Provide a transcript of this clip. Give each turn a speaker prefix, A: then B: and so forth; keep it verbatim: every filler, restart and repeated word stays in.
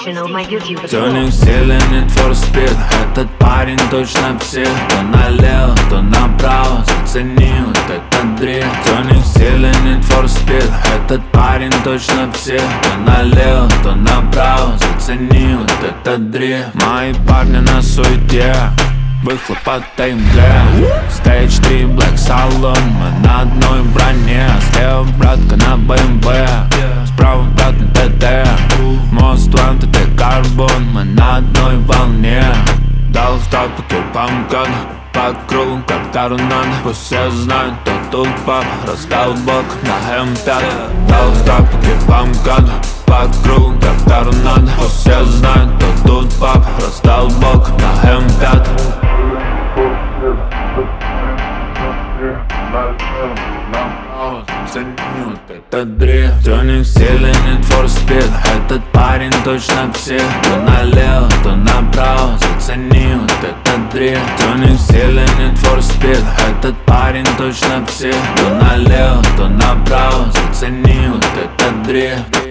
A: original, my YouTube.
B: Тюнинг силен, Need for Speed. Этот парень точно псих. То налево, то направо, зацени вот этот дрифт. Тюнинг силен, Need for Speed. Этот парень точно псих. То налево, то направо, зацени вот этот дрифт. Мои парни на суете, выхлоп от эй эм джи. Stage три, Black Salon. Мы на одной броне. Слева братка на бэ эм вэ, справа брат на тэ дэ. Мост One, тэ дэ Carbon. Мы на одной волне. Дал в тропике памкан. По кругу, как торнадо. Пусть все знают, кто тут пап. Раздал бок на эм пять. Дал в тропике памкан. По кругу, как торнадо. Пусть все знают, кто тут пап. Раздал бок на эм пять. Это дрифт. Тюнинг силен, Need for Speed. Этот парень точно псих. То налево, то направо, зацени вот этот дрифт. Тюнинг силен, Need for Speed. Этот парень точно псих. То налево, то направо, зацени вот этот дрифт.